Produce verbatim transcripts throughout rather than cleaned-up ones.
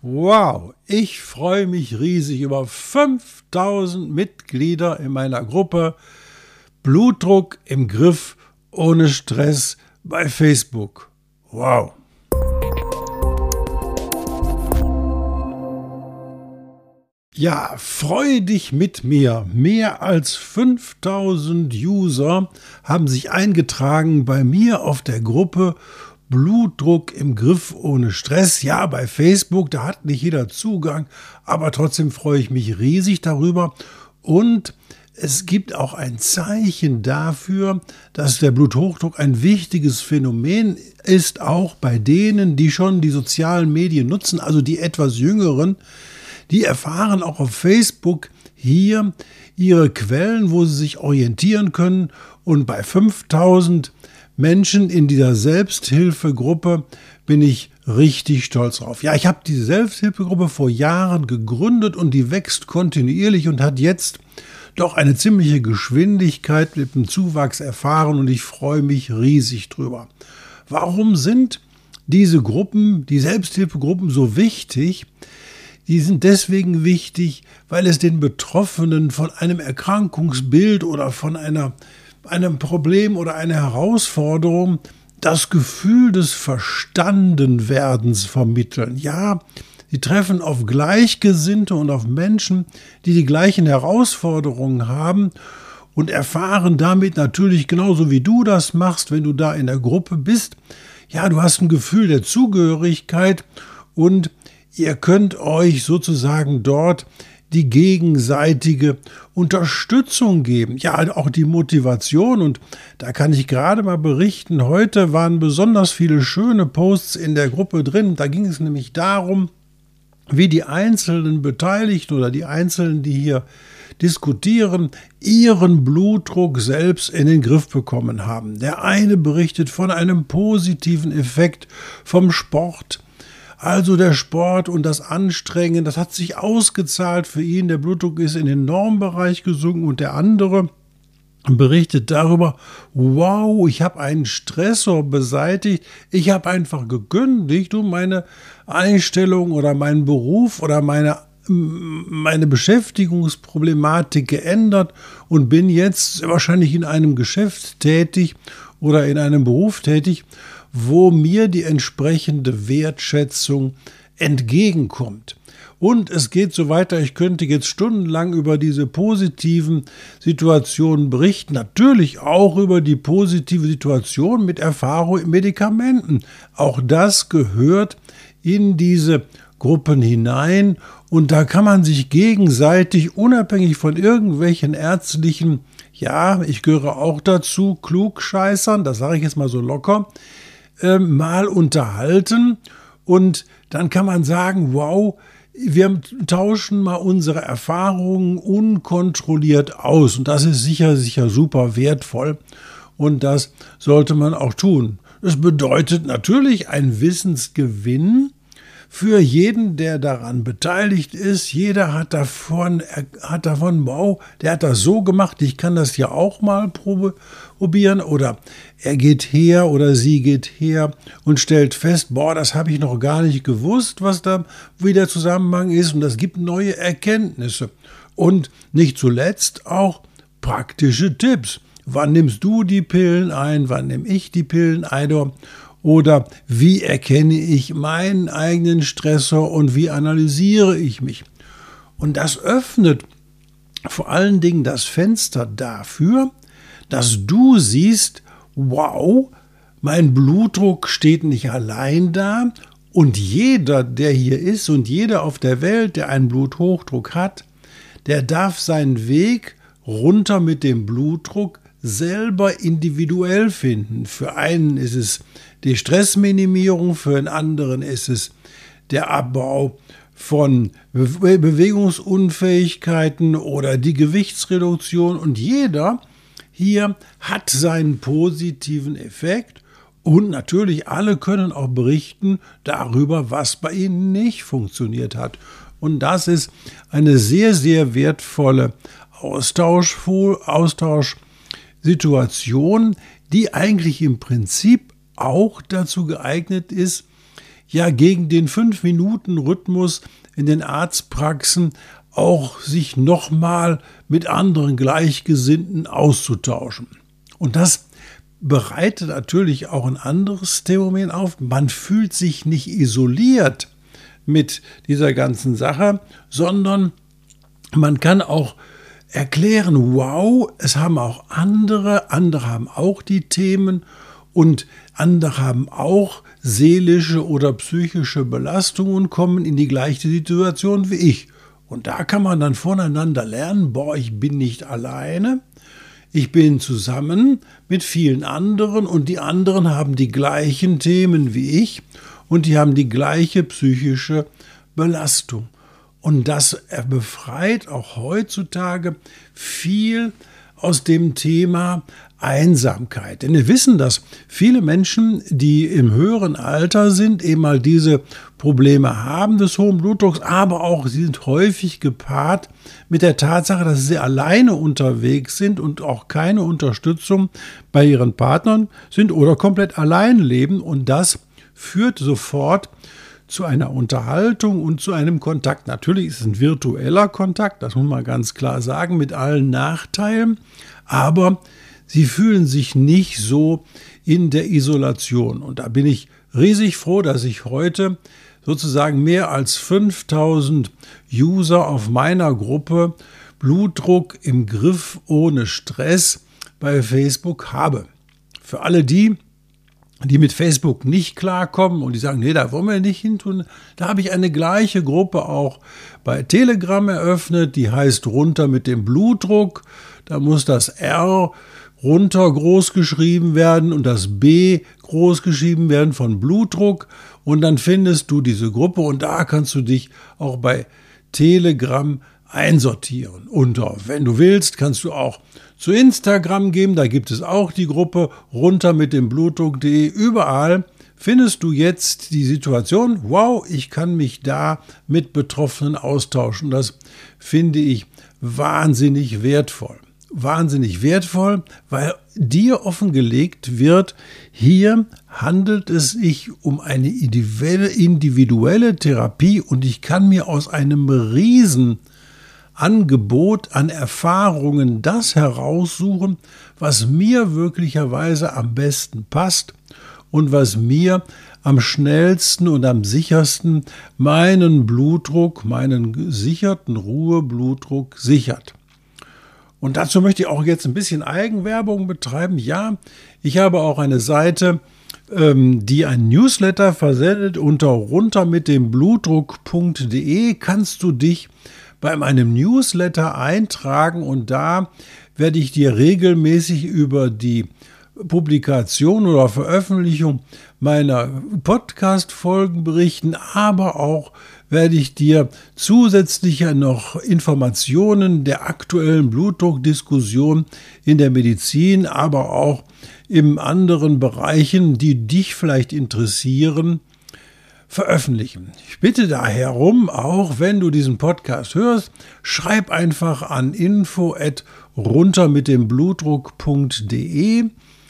Wow, ich freue mich riesig über fünftausend Mitglieder in meiner Gruppe Blutdruck im Griff ohne Stress bei Facebook. Wow. Ja, freu dich mit mir. Mehr als fünftausend User haben sich eingetragen bei mir auf der Gruppe Blutdruck im Griff ohne Stress. Ja, bei Facebook, da hat nicht jeder Zugang, aber trotzdem freue ich mich riesig darüber. Und es gibt auch ein Zeichen dafür, dass der Bluthochdruck ein wichtiges Phänomen ist, auch bei denen, die schon die sozialen Medien nutzen, also die etwas Jüngeren. Die erfahren auch auf Facebook hier ihre Quellen, wo sie sich orientieren können. Und bei fünftausend Menschen in dieser Selbsthilfegruppe bin ich richtig stolz drauf. Ja, ich habe diese Selbsthilfegruppe vor Jahren gegründet und die wächst kontinuierlich und hat jetzt doch eine ziemliche Geschwindigkeit mit dem Zuwachs erfahren und ich freue mich riesig drüber. Warum sind diese Gruppen, die Selbsthilfegruppen so wichtig? Die sind deswegen wichtig, weil es den Betroffenen von einem Erkrankungsbild oder von einer, einem Problem oder einer Herausforderung das Gefühl des Verstandenwerdens vermitteln. Ja, sie treffen auf Gleichgesinnte und auf Menschen, die die gleichen Herausforderungen haben und erfahren damit natürlich genauso wie du das machst, wenn du da in der Gruppe bist. Ja, du hast ein Gefühl der Zugehörigkeit und ihr könnt euch sozusagen dort die gegenseitige Unterstützung geben. Ja, auch die Motivation. Und da kann ich gerade mal berichten, heute waren besonders viele schöne Posts in der Gruppe drin. Da ging es nämlich darum, wie die einzelnen Beteiligten oder die Einzelnen, die hier diskutieren, ihren Blutdruck selbst in den Griff bekommen haben. Der eine berichtet von einem positiven Effekt vom Sport. Also der Sport und das Anstrengen, das hat sich ausgezahlt für ihn. Der Blutdruck ist in den Normbereich gesunken und der andere berichtet darüber, wow, ich habe einen Stressor beseitigt, ich habe einfach gekündigt und meine Einstellung oder meinen Beruf oder meine, meine Beschäftigungsproblematik geändert und bin jetzt wahrscheinlich in einem Geschäft tätig oder in einem Beruf tätig, wo mir die entsprechende Wertschätzung entgegenkommt. Und es geht so weiter, ich könnte jetzt stundenlang über diese positiven Situationen berichten, natürlich auch über die positive Situation mit Erfahrung in Medikamenten. Auch das gehört in diese Gruppen hinein und da kann man sich gegenseitig, unabhängig von irgendwelchen ärztlichen, ja, ich gehöre auch dazu, Klugscheißern, das sage ich jetzt mal so locker, äh, mal unterhalten und dann kann man sagen, wow, wir tauschen mal unsere Erfahrungen unkontrolliert aus und das ist sicher, sicher super wertvoll und das sollte man auch tun. Das bedeutet natürlich einen Wissensgewinn für jeden, der daran beteiligt ist. Jeder hat davon, er hat davon, wow, der hat das so gemacht, ich kann das ja auch mal probieren. Oder er geht her oder sie geht her und stellt fest, boah, das habe ich noch gar nicht gewusst, was da wie der Zusammenhang ist. Und das gibt neue Erkenntnisse. Und nicht zuletzt auch praktische Tipps. Wann nimmst du die Pillen ein? Wann nehme ich die Pillen ein? Oder wie erkenne ich meinen eigenen Stressor und wie analysiere ich mich? Und das öffnet vor allen Dingen das Fenster dafür, dass du siehst, wow, mein Blutdruck steht nicht allein da und jeder, der hier ist und jeder auf der Welt, der einen Bluthochdruck hat, der darf seinen Weg runter mit dem Blutdruck selber individuell finden. Für einen ist es die Stressminimierung, für einen anderen ist es der Abbau von Be- Bewegungsunfähigkeiten oder die Gewichtsreduktion und jeder hier hat seinen positiven Effekt und natürlich alle können auch berichten darüber, was bei ihnen nicht funktioniert hat. Und das ist eine sehr, sehr wertvolle Austausch, Austausch Situation, die eigentlich im Prinzip auch dazu geeignet ist, ja gegen den fünf Minuten Rhythmus in den Arztpraxen auch sich nochmal mit anderen Gleichgesinnten auszutauschen. Und das bereitet natürlich auch ein anderes Phänomen auf. Man fühlt sich nicht isoliert mit dieser ganzen Sache, sondern man kann auch erklären, wow, es haben auch andere, andere haben auch die Themen und andere haben auch seelische oder psychische Belastungen und kommen in die gleiche Situation wie ich. Und da kann man dann voneinander lernen, boah, ich bin nicht alleine, ich bin zusammen mit vielen anderen und die anderen haben die gleichen Themen wie ich und die haben die gleiche psychische Belastung. Und das befreit auch heutzutage viel aus dem Thema Einsamkeit. Denn wir wissen, dass viele Menschen, die im höheren Alter sind, eben mal diese Probleme haben des hohen Blutdrucks, aber auch sie sind häufig gepaart mit der Tatsache, dass sie alleine unterwegs sind und auch keine Unterstützung bei ihren Partnern sind oder komplett allein leben. Und das führt sofort zu einer Unterhaltung und zu einem Kontakt. Natürlich ist es ein virtueller Kontakt, das muss man ganz klar sagen, mit allen Nachteilen, aber sie fühlen sich nicht so in der Isolation. Und da bin ich riesig froh, dass ich heute sozusagen mehr als fünftausend User auf meiner Gruppe Blutdruck im Griff ohne Stress bei Facebook habe. Für alle die, die mit Facebook nicht klarkommen und die sagen, nee, da wollen wir nicht hin tun, da habe ich eine gleiche Gruppe auch bei Telegram eröffnet, die heißt Runter mit dem Blutdruck. Da muss das R runter groß geschrieben werden und das B groß geschrieben werden von Blutdruck und dann findest du diese Gruppe und da kannst du dich auch bei Telegram einsortieren. Und wenn du willst, kannst du auch zu Instagram gehen, da gibt es auch die Gruppe runter mit dem Blutdruck punkt de. Überall findest du jetzt die Situation, wow, ich kann mich da mit Betroffenen austauschen. Das finde ich wahnsinnig wertvoll. Wahnsinnig wertvoll, weil dir offengelegt wird, hier handelt es sich um eine individuelle Therapie und ich kann mir aus einem riesen Angebot an Erfahrungen das heraussuchen, was mir möglicherweise am besten passt und was mir am schnellsten und am sichersten meinen Blutdruck, meinen gesicherten Ruheblutdruck sichert. Und dazu möchte ich auch jetzt ein bisschen Eigenwerbung betreiben. Ja, ich habe auch eine Seite, ähm, die ein Newsletter versendet. Unter runter mit dem Blutdruck punkt de kannst du dich bei meinem Newsletter eintragen und da werde ich dir regelmäßig über die Publikation oder Veröffentlichung meiner Podcast-Folgen berichten, aber auch werde ich dir zusätzlich noch Informationen der aktuellen Blutdruckdiskussion in der Medizin, aber auch in anderen Bereichen, die dich vielleicht interessieren, veröffentlichen. Ich bitte daher um, auch wenn du diesen Podcast hörst, schreib einfach an info at runter mit dem Blutdruck punkt de.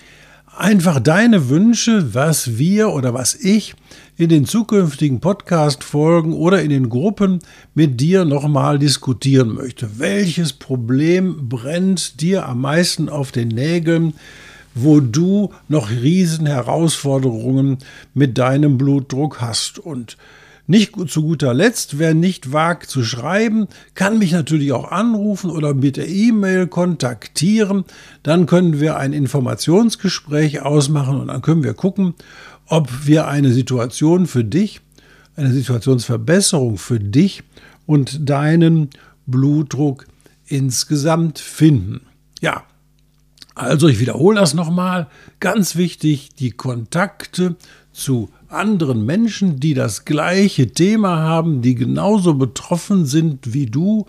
Einfach deine Wünsche, was wir oder was ich in den zukünftigen Podcast-Folgen oder in den Gruppen mit dir nochmal diskutieren möchte. Welches Problem brennt dir am meisten auf den Nägeln, wo du noch riesen Herausforderungen mit deinem Blutdruck hast? Und nicht zu guter Letzt, wer nicht wagt zu schreiben, kann mich natürlich auch anrufen oder mit der E-Mail kontaktieren. Dann können wir ein Informationsgespräch ausmachen und dann können wir gucken, ob wir eine Situation für dich, eine Situationsverbesserung für dich und deinen Blutdruck insgesamt finden. Ja, also ich wiederhole das nochmal. Ganz wichtig, die Kontakte zu anderen Menschen, die das gleiche Thema haben, die genauso betroffen sind wie du,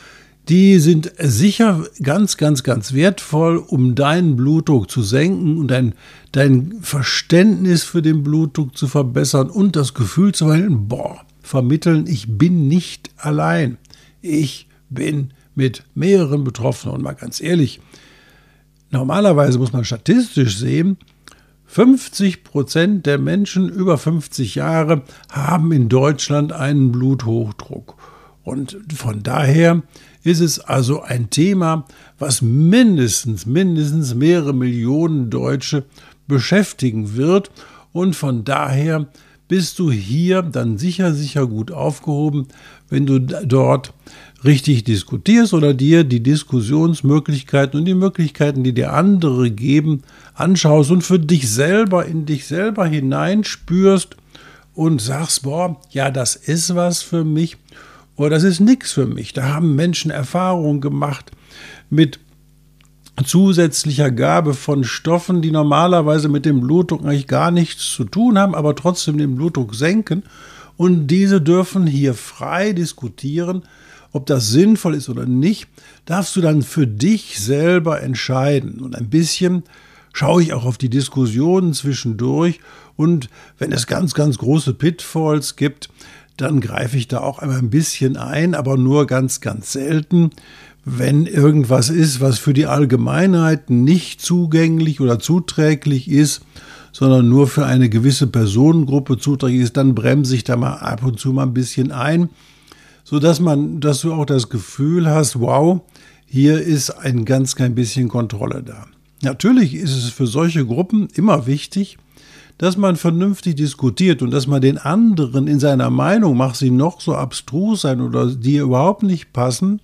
die sind sicher ganz, ganz, ganz wertvoll, um deinen Blutdruck zu senken und dein, dein Verständnis für den Blutdruck zu verbessern und das Gefühl zu vermitteln, boah, vermitteln, ich bin nicht allein. Ich bin mit mehreren Betroffenen. Und mal ganz ehrlich, normalerweise muss man statistisch sehen, fünfzig Prozent der Menschen über fünfzig Jahre haben in Deutschland einen Bluthochdruck. Und von daher ist es also ein Thema, was mindestens, mindestens mehrere Millionen Deutsche beschäftigen wird. Und von daher bist du hier dann sicher, sicher gut aufgehoben, wenn du dort richtig diskutierst oder dir die Diskussionsmöglichkeiten und die Möglichkeiten, die dir andere geben, anschaust und für dich selber in dich selber hineinspürst und sagst, boah, ja, das ist was für mich oder das ist nichts für mich. Da haben Menschen Erfahrungen gemacht mit zusätzlicher Gabe von Stoffen, die normalerweise mit dem Blutdruck eigentlich gar nichts zu tun haben, aber trotzdem den Blutdruck senken. Und diese dürfen hier frei diskutieren. Ob das sinnvoll ist oder nicht, darfst du dann für dich selber entscheiden. Und ein bisschen schaue ich auch auf die Diskussionen zwischendurch. Und wenn es ganz, ganz große Pitfalls gibt, dann greife ich da auch einmal ein bisschen ein, aber nur ganz, ganz selten. Wenn irgendwas ist, was für die Allgemeinheit nicht zugänglich oder zuträglich ist, sondern nur für eine gewisse Personengruppe zuträglich ist, dann bremse ich da mal ab und zu mal ein bisschen ein, sodass man, dass du auch das Gefühl hast, wow, hier ist ein ganz klein bisschen Kontrolle da. Natürlich ist es für solche Gruppen immer wichtig, dass man vernünftig diskutiert und dass man den anderen in seiner Meinung, mag sie noch so abstrus sein oder die überhaupt nicht passen,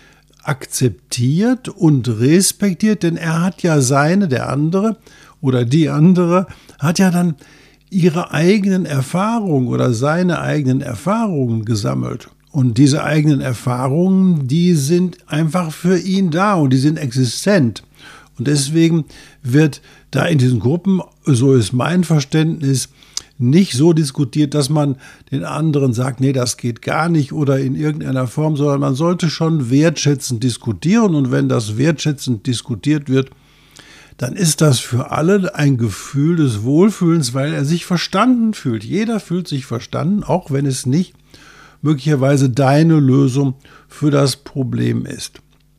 akzeptiert und respektiert, denn er hat ja seine, der andere oder die andere, hat ja dann ihre eigenen Erfahrungen oder seine eigenen Erfahrungen gesammelt. Und diese eigenen Erfahrungen, die sind einfach für ihn da und die sind existent. Und deswegen wird da in diesen Gruppen, so ist mein Verständnis, nicht so diskutiert, dass man den anderen sagt, nee, das geht gar nicht oder in irgendeiner Form, sondern man sollte schon wertschätzend diskutieren. Und wenn das wertschätzend diskutiert wird, dann ist das für alle ein Gefühl des Wohlfühlens, weil er sich verstanden fühlt. Jeder fühlt sich verstanden, auch wenn es nicht möglicherweise deine Lösung für das Problem ist.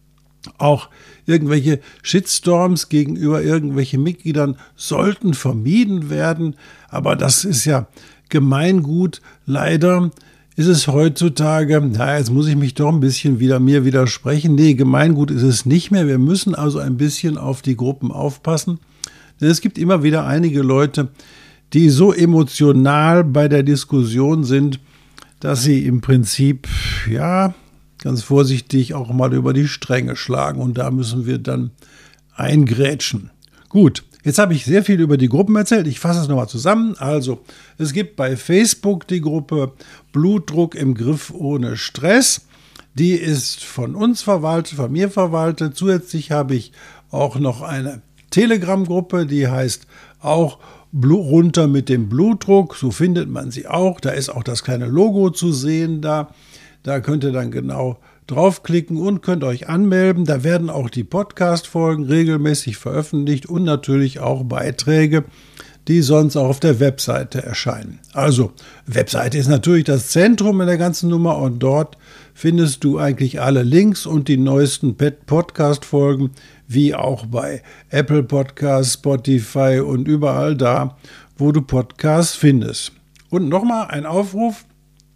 Auch irgendwelche Shitstorms gegenüber irgendwelchen Mitgliedern sollten vermieden werden, aber das ist ja Gemeingut. Leider ist es heutzutage, na, jetzt muss ich mich doch ein bisschen wieder mir widersprechen. Nee, Gemeingut ist es nicht mehr. Wir müssen also ein bisschen auf die Gruppen aufpassen, denn es gibt immer wieder einige Leute, die so emotional bei der Diskussion sind, dass sie im Prinzip, ja, ganz vorsichtig auch mal über die Stränge schlagen. Und da müssen wir dann eingrätschen. Gut, jetzt habe ich sehr viel über die Gruppen erzählt. Ich fasse es nochmal zusammen. Also, es gibt bei Facebook die Gruppe Blutdruck im Griff ohne Stress. Die ist von uns verwaltet, von mir verwaltet. Zusätzlich habe ich auch noch eine Telegram-Gruppe, die heißt auch runter mit dem Blutdruck. So findet man sie auch. Da ist auch das kleine Logo zu sehen da. Da könnt ihr dann genau draufklicken und könnt euch anmelden. Da werden auch die Podcast-Folgen regelmäßig veröffentlicht und natürlich auch Beiträge, die sonst auch auf der Webseite erscheinen. Also, Webseite ist natürlich das Zentrum in der ganzen Nummer und dort findest du eigentlich alle Links und die neuesten Podcast-Folgen, wie auch bei Apple Podcasts, Spotify und überall da, wo du Podcasts findest. Und nochmal ein Aufruf,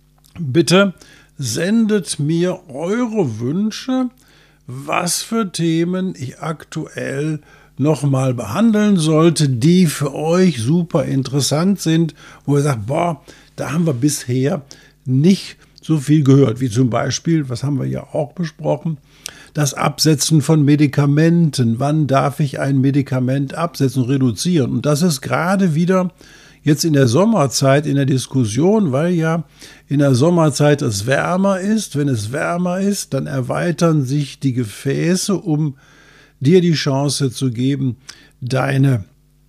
bitte sendet mir eure Wünsche, was für Themen ich aktuell nochmal behandeln sollte, die für euch super interessant sind, wo ihr sagt, boah, da haben wir bisher nicht so viel gehört, wie zum Beispiel, was haben wir ja auch besprochen, das Absetzen von Medikamenten. Wann darf ich ein Medikament absetzen und reduzieren? Und das ist gerade wieder jetzt in der Sommerzeit in der Diskussion, weil ja in der Sommerzeit es wärmer ist. Wenn es wärmer ist, dann erweitern sich die Gefäße, um dir die Chance zu geben, deine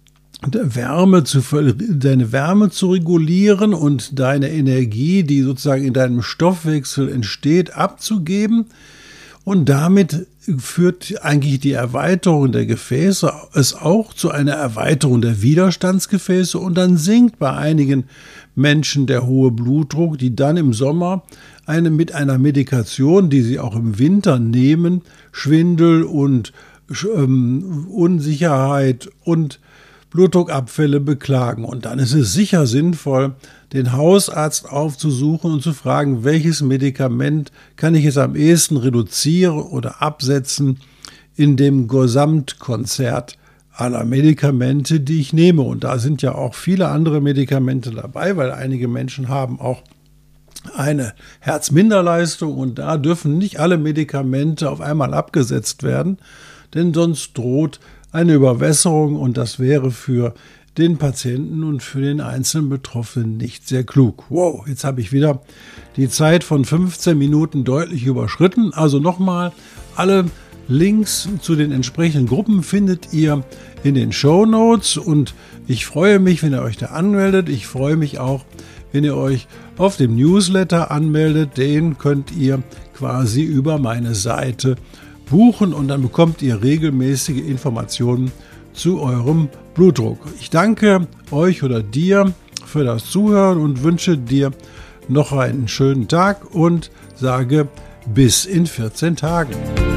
Wärme zu, deine Wärme zu regulieren und deine Energie, die sozusagen in deinem Stoffwechsel entsteht, abzugeben. Und damit führt eigentlich die Erweiterung der Gefäße es auch zu einer Erweiterung der Widerstandsgefäße und dann sinkt bei einigen Menschen der hohe Blutdruck, die dann im Sommer eine, mit einer Medikation, die sie auch im Winter nehmen, Schwindel und ähm, Unsicherheit und Blutdruckabfälle beklagen. Und dann ist es sicher sinnvoll, den Hausarzt aufzusuchen und zu fragen, welches Medikament kann ich jetzt am ehesten reduzieren oder absetzen in dem Gesamtkonzert aller Medikamente, die ich nehme. Und da sind ja auch viele andere Medikamente dabei, weil einige Menschen haben auch eine Herzminderleistung und da dürfen nicht alle Medikamente auf einmal abgesetzt werden, denn sonst droht eine Überwässerung und das wäre für den Patienten und für den einzelnen Betroffenen nicht sehr klug. Wow, jetzt habe ich wieder die Zeit von fünfzehn Minuten deutlich überschritten. Also nochmal, alle Links zu den entsprechenden Gruppen findet ihr in den Shownotes und ich freue mich, wenn ihr euch da anmeldet. Ich freue mich auch, wenn ihr euch auf dem Newsletter anmeldet. Den könnt ihr quasi über meine Seite buchen und dann bekommt ihr regelmäßige Informationen zu eurem Blutdruck. Ich danke euch oder dir für das Zuhören und wünsche dir noch einen schönen Tag und sage bis in vierzehn Tagen.